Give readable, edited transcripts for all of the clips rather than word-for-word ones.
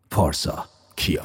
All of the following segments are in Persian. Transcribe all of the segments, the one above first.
پارسا کیان.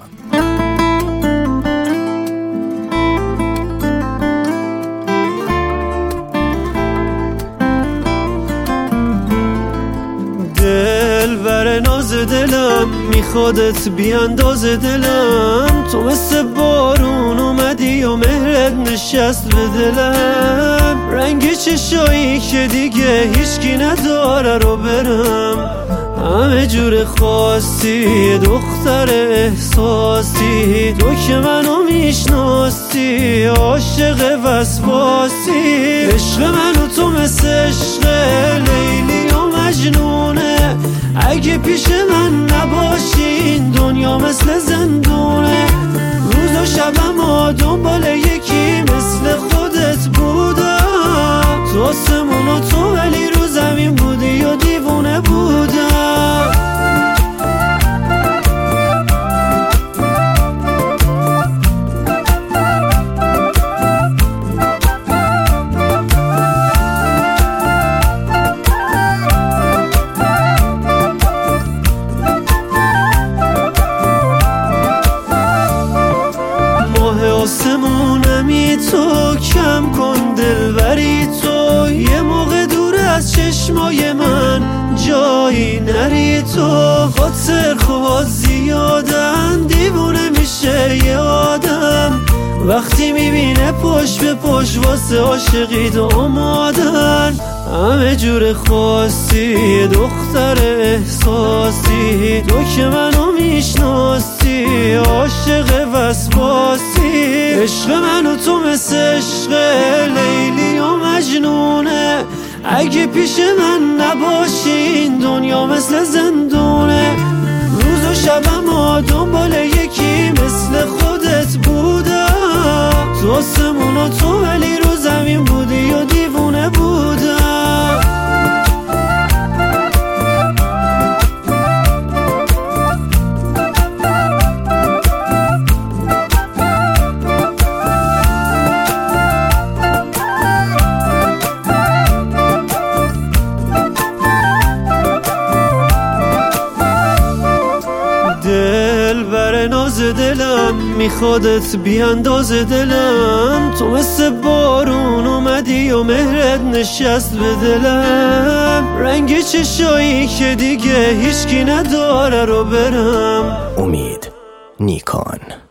دل بر ناز دلم میخوادت بیانداز دلم، تو مثل بارون اومدی و مهرت نشست به دلم. رنگ چشایی که دیگه هیچکی نداره رو برم، همه جور خواستی دختر احساسی، تو که منو میشناسی عاشق وسواسی. عشق منو تو مثل عشق لیلی و مجنونه، اگه پیش من نباشین دنیا مثل زندونه. روز و شبم دنبال یکی مثل خودت بودم، تو آسمون و تو ولی رو زمین بودی و دیوونه بودم. آسمونمی تو، کم کن دلبری تو، یه موقع دور از چشمای من جایی نری تو. خاطر خوبات زیادن، دیوونه میشه یه آدم وقتی میبینه پشت به پشت واسه عاشقی آمادن. همه جور خواستی دختر احساسی، تو که منو میشناسی عاشق وسواسی. عشق منو تو مثل عشق لیلی و مجنونه، اگه پیش من نباشین دنیا مثل زندونه. روز و شبم دنبال یکی مثل خودت بودم، تو آسمون و تو ولی رو زمین بودی و دیوونه بودم. دل بر ناز دلم میخوادت بیانداز دلم، تو مثل بارون اومدی و مهرت نشست به دلم. رنگ چشایی که دیگه هیچکی نداره رو برم. امید نیکان.